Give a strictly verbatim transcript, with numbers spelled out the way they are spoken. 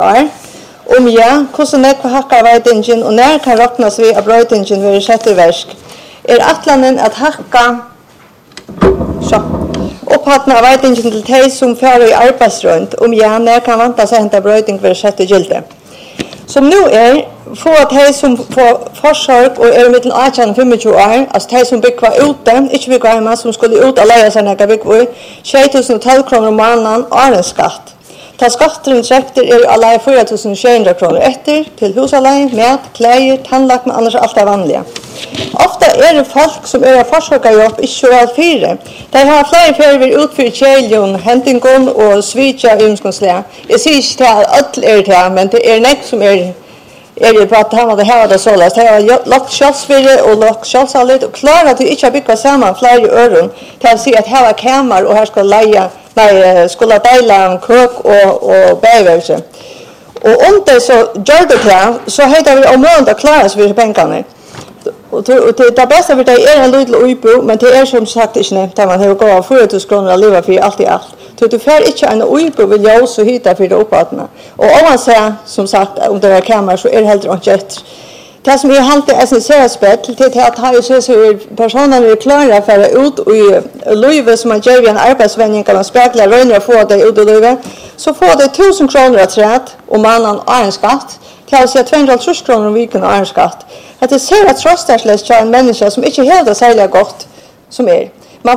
år. Om ja, hvordan nekva hakka veidingen og når kan råknas vi av brøydingen ved sett i versk. Er atlanen at hakka så, opphattene av veidingen til de som fører i arbeidsrønt, om ja, når kan vanta seg hente brøyding ved sett i gilde. Som nu er, få at de som får forsorg og er mitt atten femogtjúgu år, altså de som bygger ute, ikke bygger hjemme, som skulle ut og leie seg når de bygger, tjue tusen og tolv kroner om måneden årens skatt. Ta skatteren trekter er alle fyra tusen sju hundre kroner etter til husalei, mat, klær, tannlagt, men annars alt er vanlige. Ofta er det folk som er forsøkerjobb i tjueåtte fire. De har flere ferier utfyrt kjæljon, hentingon og svitja umskonslega. Jeg sier ikke til at alt er til, men det er nek som er er det på at han hadde hevet det såles. De har lagt kjølsfyrre og lagt kjølsalit og klarer at de ikke har bygget sammen flere øren til å si at her var kamer og her skal leie, nei, skulle deile en køk og, og bæverse. Og om det så gjør det til, så heter vi om måneden å klare seg for pengene. Og det beste for det er en liten uibo, men det er som sagt ikke nevnt at man har gått av fyra tusen kroner å leve for alt i alt. Så du får ikke en uibo vil jeg også hytte for det opphattene. Og om man ser, som sagt, om det er kammer, så er det helt ikke etter. Det som er alltid essensielt til til at har jo så så personene er klare for å ut i løyve som man gjør i en arbeidsvending kan man spekler rønner å få det ut i løyve, så får det tusen kroner trett om mannen har en skatt, til å si to hundre og halvtreds kroner om viken har en skatt. At det ser at trøstersles til en menneske som ikke helt er særlig godt som er.